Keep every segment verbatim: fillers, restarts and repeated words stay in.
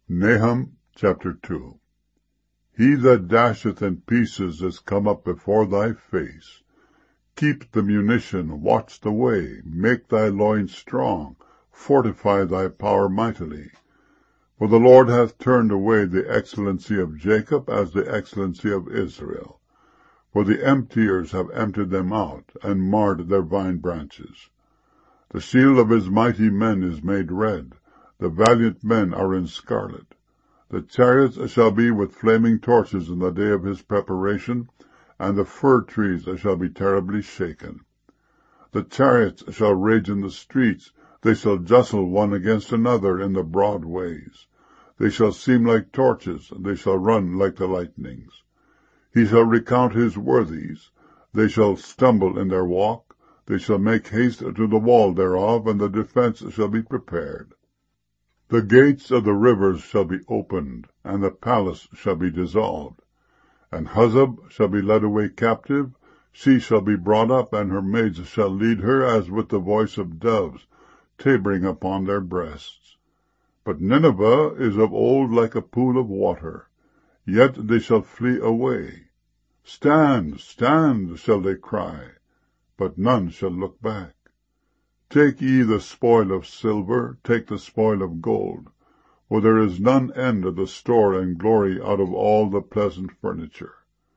Nahum chapter two. He that dasheth in pieces is come up before thy face. Keep the munition, watch the way, make thy loins strong, fortify thy power mightily. For the Lord hath turned away the excellency of Jacob as the excellency of Israel. For the emptiers have emptied them out, and marred their vine branches. The shield of his mighty men is made red, the valiant men are in scarlet. The chariots shall be with flaming torches in the day of his preparation, and the fir trees shall be terribly shaken. The chariots shall rage in the streets, they shall justle one against another in the broad ways. They shall seem like torches, they shall run like the lightnings. He shall recount his worthies, they shall stumble in their walk, they shall make haste to the wall thereof, and the defense shall be prepared. The gates of the rivers shall be opened, and the palace shall be dissolved. And Huzzab shall be led away captive, she shall be brought up, and her maids shall lead her as with the voice of doves, tabering upon their breasts. But Nineveh is of old like a pool of water, yet they shall flee away. Stand, stand, shall they cry, but none shall look back. Take ye the spoil of silver, take the spoil of gold, for there is none end of the store and glory out of all the pleasant furniture.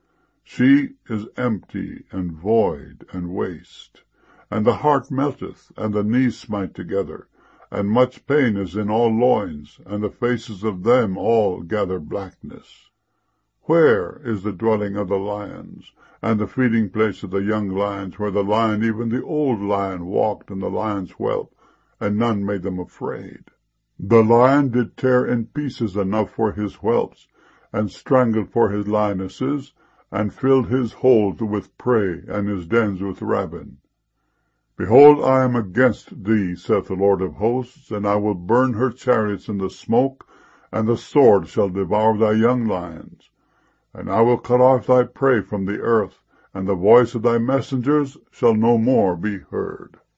She is empty and void and waste, and the heart melteth, and the knees smite together, and much pain is in all loins, and the faces of them all gather blackness. Where is the dwelling of the lions, and the feeding place of the young lions, where the lion, even the old lion, walked, and the lion's whelp, and none made them afraid? The lion did tear in pieces enough for his whelps, and strangled for his lionesses, and filled his holes with prey, and his dens with rapine. Behold, I am against thee, saith the Lord of hosts, and I will burn her chariots in the smoke, and the sword shall devour thy young lions. And I will cut off thy prey from the earth, and the voice of thy messengers shall no more be heard.